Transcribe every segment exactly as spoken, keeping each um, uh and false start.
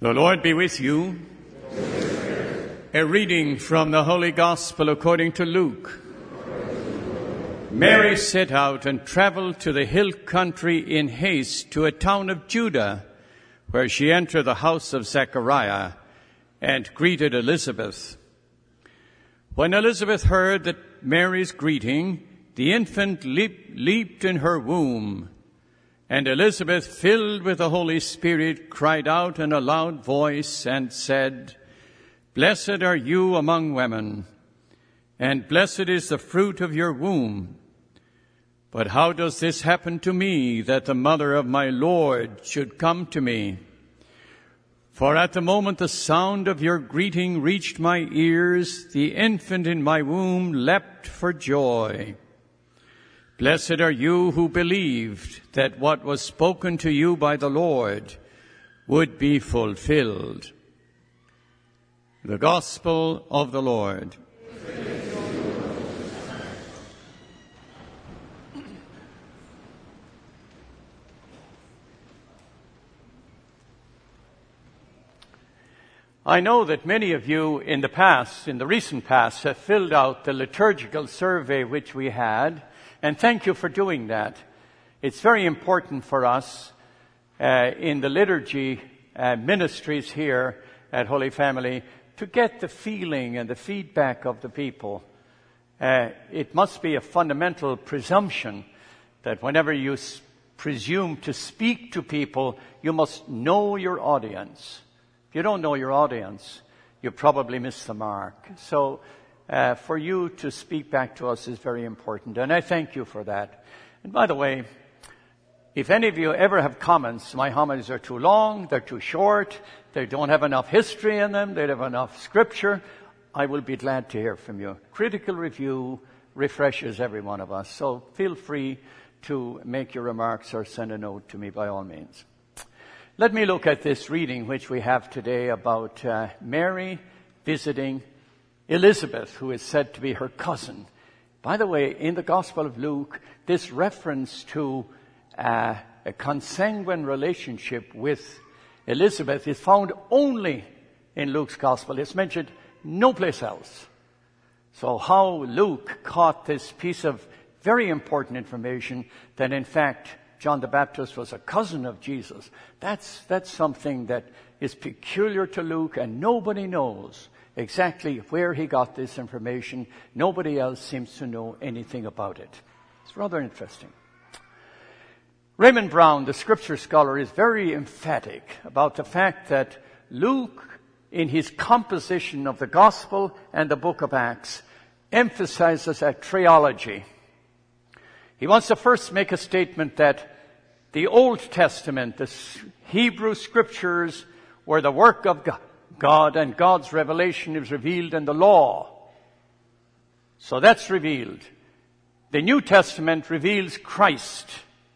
The Lord be with you. A reading from the Holy Gospel according to Luke. Mary set out and traveled to the hill country in haste to a town of Judah, where she entered the house of Zechariah and greeted Elizabeth. When Elizabeth heard that Mary's greeting, the infant leap, leaped in her womb, and Elizabeth, filled with the Holy Spirit, cried out in a loud voice and said, "Blessed are you among women, and blessed is the fruit of your womb. But how does this happen to me, that the mother of my Lord should come to me? For at the moment the sound of your greeting reached my ears, the infant in my womb leapt for joy. Blessed are you who believed that what was spoken to you by the Lord would be fulfilled." The Gospel of the Lord. I know that many of you in the past, in the recent past, have filled out the liturgical survey which we had, and thank you for doing that. It's very important for us uh, in the liturgy uh, ministries here at Holy Family to get the feeling and the feedback of the people. Uh, it must be a fundamental presumption that whenever you s- presume to speak to people, you must know your audience. If you don't know your audience, you probably miss the mark. So uh, for you to speak back to us is very important, and I thank you for that. And by the way, if any of you ever have comments, my homilies are too long, they're too short, they don't have enough history in them, they don't have enough scripture, I will be glad to hear from you. Critical review refreshes every one of us, so feel free to make your remarks or send a note to me by all means. Let me look at this reading which we have today about uh, Mary visiting Elizabeth, who is said to be her cousin. By the way, in the Gospel of Luke, this reference to uh, a consanguine relationship with Elizabeth is found only in Luke's Gospel. It's mentioned no place else. So how Luke caught this piece of very important information that in fact John the Baptist was a cousin of Jesus, that's, that's something that is peculiar to Luke, and nobody knows exactly where he got this information. Nobody else seems to know anything about it. It's rather interesting. Raymond Brown, the scripture scholar, is very emphatic about the fact that Luke, in his composition of the Gospel and the book of Acts, emphasizes a triology. He wants to first make a statement that the Old Testament, the Hebrew scriptures, were the work of God, and God's revelation is revealed in the law. So that's revealed. The New Testament reveals Christ,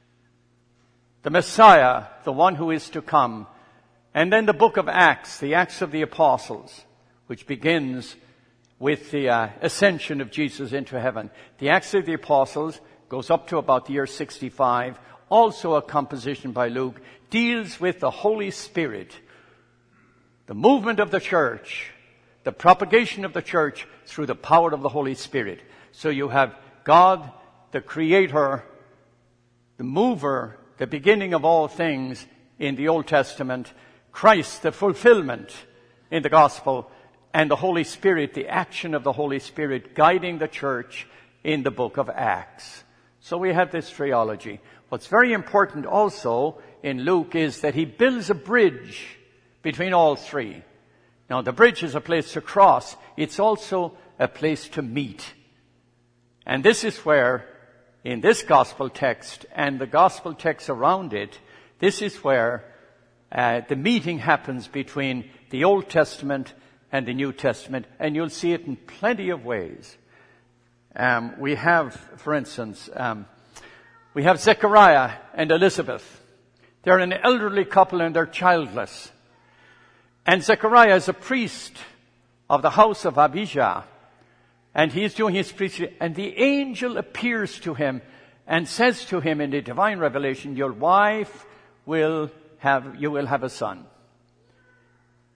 the Messiah, the one who is to come. And then the book of Acts, the Acts of the Apostles, which begins with the uh, ascension of Jesus into heaven. The Acts of the Apostles goes up to about the year sixty-five, also a composition by Luke, deals with the Holy Spirit, the movement of the church, the propagation of the church through the power of the Holy Spirit. So you have God, the Creator, the mover, the beginning of all things in the Old Testament, Christ, the fulfillment in the Gospel, and the Holy Spirit, the action of the Holy Spirit guiding the church in the book of Acts. So we have this triology. What's very important also in Luke is that he builds a bridge between all three. Now, the bridge is a place to cross. It's also a place to meet. And this is where, in this gospel text and the gospel text around it, this is where uh, the meeting happens between the Old Testament and the New Testament. And you'll see it in plenty of ways. Um, we have, for instance, um, we have Zechariah and Elizabeth. They're an elderly couple and they're childless. And Zechariah is a priest of the house of Abijah. And he's doing his priesthood. And the angel appears to him and says to him in the divine revelation, your wife will have, you will have a son.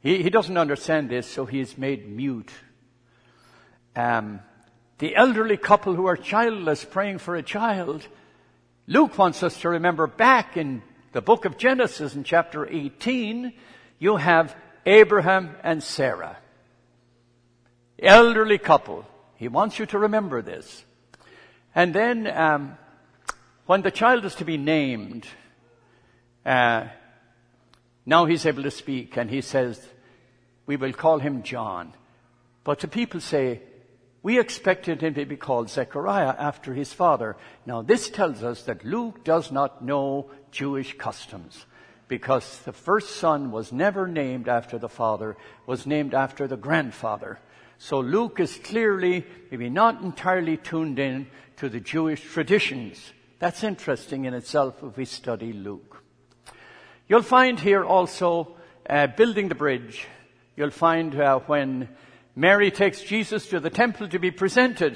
He, he doesn't understand this, so he is made mute. Um, the elderly couple who are childless praying for a child. Luke wants us to remember back in the book of Genesis in chapter eighteen, you have Abraham and Sarah. Elderly couple. He wants you to remember this. And then um, when the child is to be named, uh, now he's able to speak, and he says, we will call him John. But the people say, we expected him to be called Zechariah after his father. Now this tells us that Luke does not know Jewish customs, because the first son was never named after the father, was named after the grandfather. So Luke is clearly maybe not entirely tuned in to the Jewish traditions. That's interesting in itself if we study Luke. You'll find here also uh, building the bridge. You'll find uh, when Mary takes Jesus to the temple to be presented.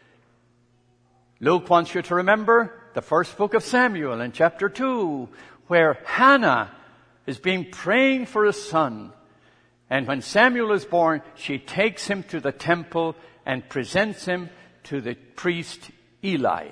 Luke wants you to remember the first book of Samuel in chapter two, where Hannah is being praying for a son. And when Samuel is born, she takes him to the temple and presents him to the priest Eli.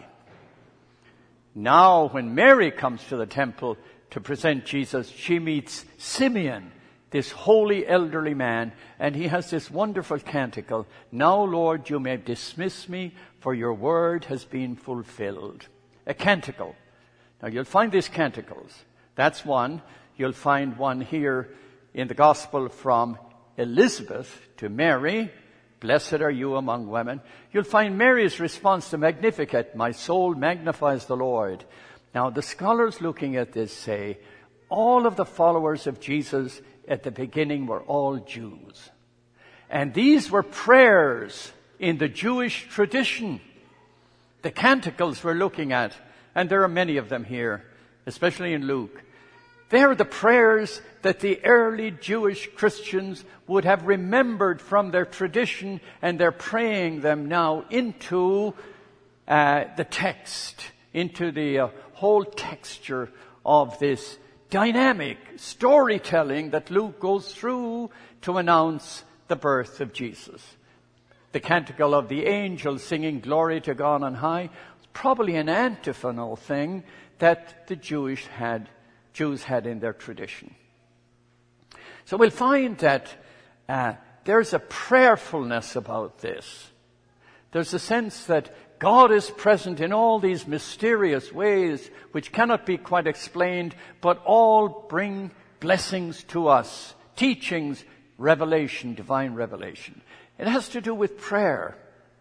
Now, when Mary comes to the temple to present Jesus, she meets Simeon, this holy elderly man, and he has this wonderful canticle. Now, Lord, you may dismiss me, for your word has been fulfilled. A canticle. Now, you'll find these canticles. That's one. You'll find one here in the gospel from Elizabeth to Mary. Blessed are you among women. You'll find Mary's response to Magnificat, my soul magnifies the Lord. Now, the scholars looking at this say, all of the followers of Jesus at the beginning were all Jews. And these were prayers in the Jewish tradition. The canticles we're looking at, and there are many of them here, especially in Luke. They're the prayers that the early Jewish Christians would have remembered from their tradition, and they're praying them now into uh, the text, into the uh, whole texture of this dynamic storytelling that Luke goes through to announce the birth of Jesus. The canticle of the angels singing glory to God on high, probably an antiphonal thing that the Jewish had Jews had in their tradition. So we'll find that uh, there's a prayerfulness about this. There's a sense that God is present in all these mysterious ways which cannot be quite explained, but all bring blessings to us, teachings, revelation, divine revelation. It has to do with prayer.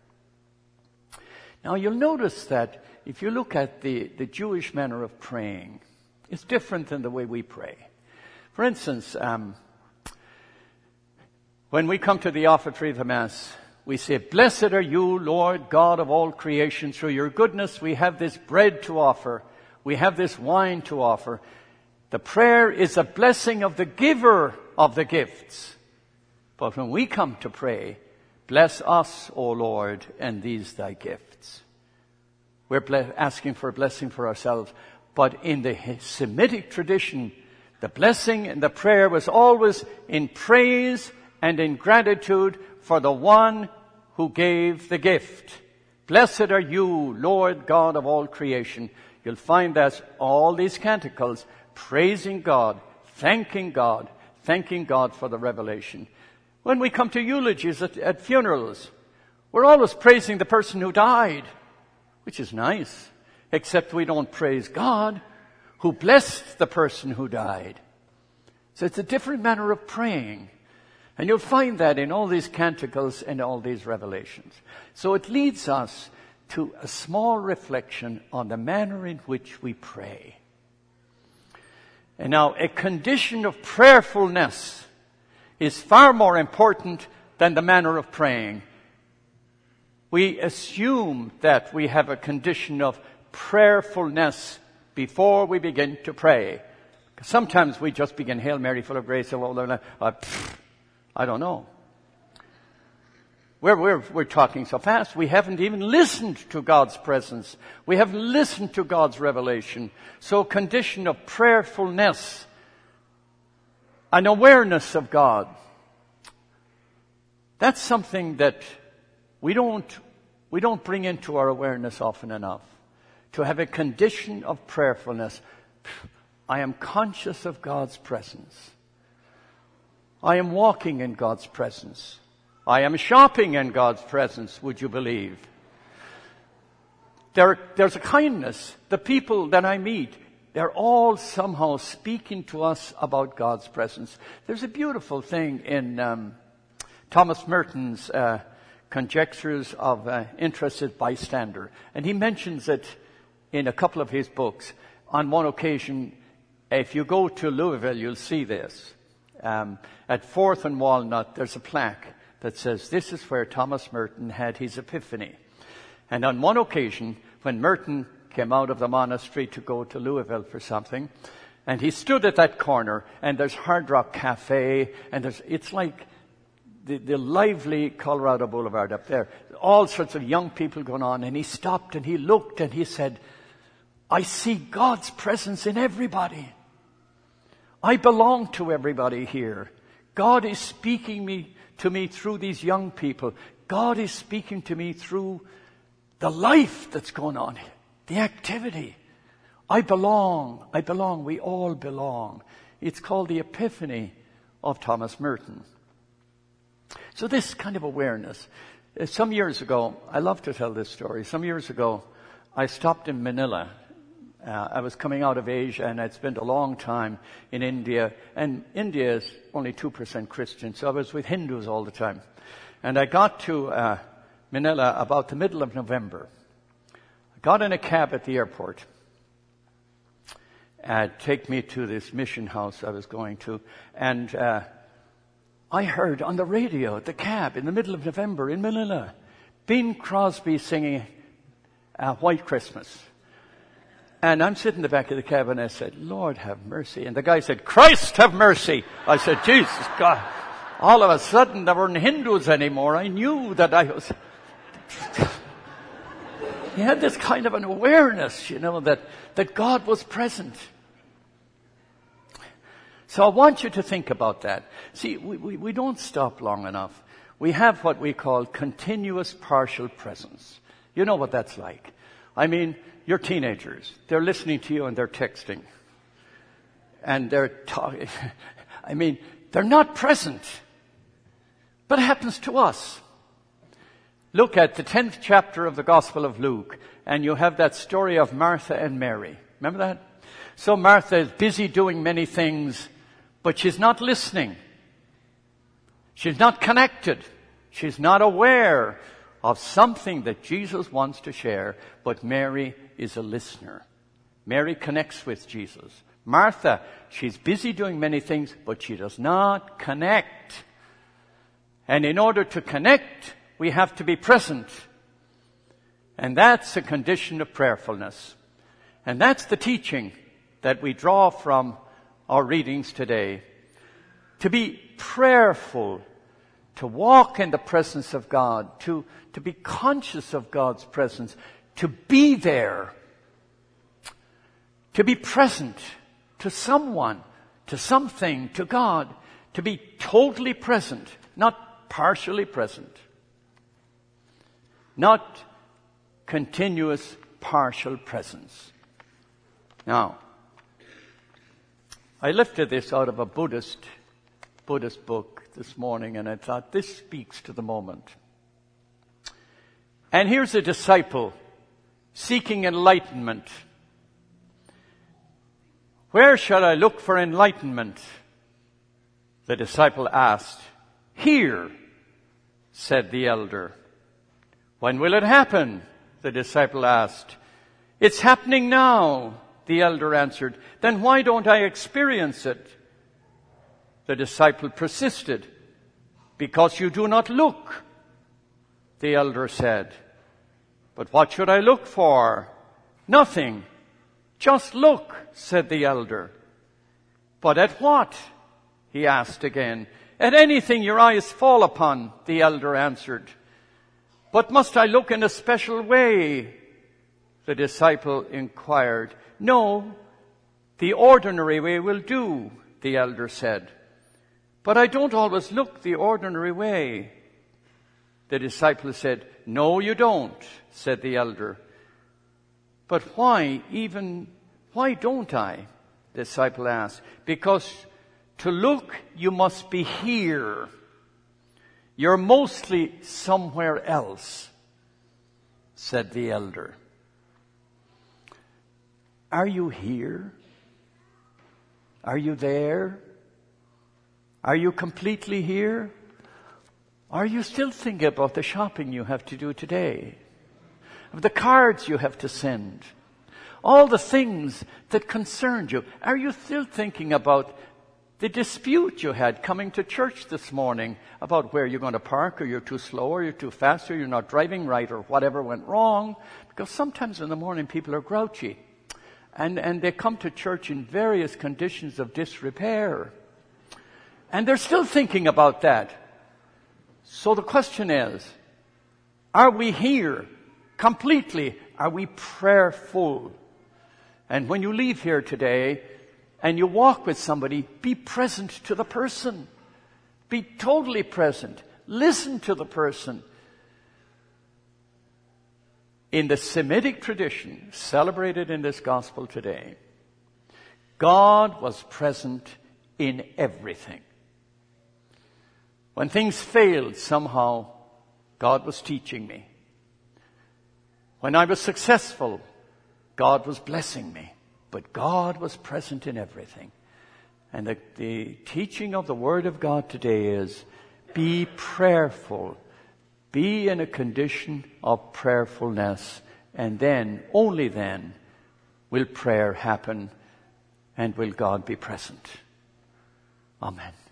Now you'll notice that if you look at the, the Jewish manner of praying, it's different than the way we pray. For instance, um, when we come to the offertory of the Mass, we say, blessed are you, Lord God of all creation. Through your goodness, we have this bread to offer. We have this wine to offer. The prayer is a blessing of the giver of the gifts. But when we come to pray, bless us, O Lord, and these thy gifts. We're ble- asking for a blessing for ourselves. But in the Semitic tradition, the blessing and the prayer was always in praise and in gratitude for the one who gave the gift. Blessed are you, Lord God of all creation. You'll find that all these canticles praising God, thanking God, thanking God for the revelation. When we come to eulogies at, at funerals, we're always praising the person who died, which is nice. Except we don't praise God, who blessed the person who died. So it's a different manner of praying. And you'll find that in all these canticles and all these revelations. So it leads us to a small reflection on the manner in which we pray. And now, a condition of prayerfulness is far more important than the manner of praying. We assume that we have a condition of prayerfulness before we begin to pray. Sometimes we just begin, Hail Mary, full of grace. Uh, I don't know. We're, we're, we're talking so fast, we haven't even listened to God's presence. We haven't listened to God's revelation. So a condition of prayerfulness, an awareness of God. That's something that we don't, we don't bring into our awareness often enough. To have a condition of prayerfulness. I am conscious of God's presence. I am walking in God's presence. I am shopping in God's presence, would you believe? There, there's a kindness. The people that I meet, they're all somehow speaking to us about God's presence. There's a beautiful thing in um, Thomas Merton's uh, Conjectures of uh, Interested Bystander. And he mentions it in a couple of his books. On one occasion, if you go to Louisville, you'll see this. Um, at Fourth and Walnut, there's a plaque that says, this is where Thomas Merton had his epiphany. And on one occasion, when Merton came out of the monastery to go to Louisville for something, and he stood at that corner, and there's Hard Rock Cafe, and there's, it's like the, the lively Colorado Boulevard up there. All sorts of young people going on, and he stopped and he looked and he said, I see God's presence in everybody. I belong to everybody here. God is speaking me to me through these young people. God is speaking to me through the life that's going on here, the activity. I belong. I belong. We all belong. It's called the Epiphany of Thomas Merton. So this kind of awareness. Some years ago, I love to tell this story. Some years ago, I stopped in Manila. Uh, I was coming out of Asia, and I'd spent a long time in India. And India is only two percent Christian, so I was with Hindus all the time. And I got to uh, Manila about the middle of November. I got in a cab at the airport. Uh, take me to this mission house I was going to. And uh, I heard on the radio at the cab in the middle of November in Manila, Bing Crosby singing uh, White Christmas. And I'm sitting in the back of the cab and I said, Lord have mercy. And the guy said, Christ have mercy. I said, Jesus God. All of a sudden there weren't Hindus anymore. I knew that I was... He had this kind of an awareness, you know, that, that God was present. So I want you to think about that. See, we, we, we don't stop long enough. We have what we call continuous partial presence. You know what that's like. I mean, you're teenagers. They're listening to you and they're texting. And they're talking. I mean, they're not present. But it happens to us. Look at the tenth chapter of the Gospel of Luke, and you have that story of Martha and Mary. Remember that? So Martha is busy doing many things, but she's not listening. She's not connected. She's not aware of something that Jesus wants to share, but Mary is a listener. Mary connects with Jesus. Martha, she's busy doing many things, but she does not connect. And in order to connect, we have to be present. And that's a condition of prayerfulness. And that's the teaching that we draw from our readings today. To be prayerful, to walk in the presence of God, to, to be conscious of God's presence, to be there, to be present to someone, to something, to God, to be totally present, not partially present. Not continuous partial presence. Now, I lifted this out of a Buddhist Buddhist book this morning, and I thought this speaks to the moment. And here's a disciple seeking enlightenment. Where shall I look for enlightenment? The disciple asked. Here, said the elder. When will it happen? The disciple asked. It's happening now, the elder answered. Then why don't I experience it? The disciple persisted. Because you do not look, the elder said. But what should I look for? Nothing. Just look, said the elder. But at what? He asked again. At anything your eyes fall upon, the elder answered. But must I look in a special way? The disciple inquired. No, the ordinary way will do, the elder said. But I don't always look the ordinary way. The disciple said, "No, you don't," said the elder. "But why even, why don't I?" the disciple asked. "Because to look, you must be here. You're mostly somewhere else," said the elder. Are you here? Are you there? Are you completely here? Are you still thinking about the shopping you have to do today? Of the cards you have to send? All the things that concerned you? Are you still thinking about the dispute you had coming to church this morning about where you're going to park, or you're too slow, or you're too fast, or you're not driving right, or whatever went wrong? Because sometimes in the morning people are grouchy. And, and they come to church in various conditions of disrepair. And they're still thinking about that. So the question is, are we here completely? Are we prayerful? And when you leave here today and you walk with somebody, be present to the person. Be totally present. Listen to the person. In the Semitic tradition celebrated in this gospel today, God was present in everything. When things failed, somehow God was teaching me. When I was successful, God was blessing me. But God was present in everything. And the, the teaching of the Word of God today is, be prayerful. Be in a condition of prayerfulness. And then, only then, will prayer happen and will God be present. Amen.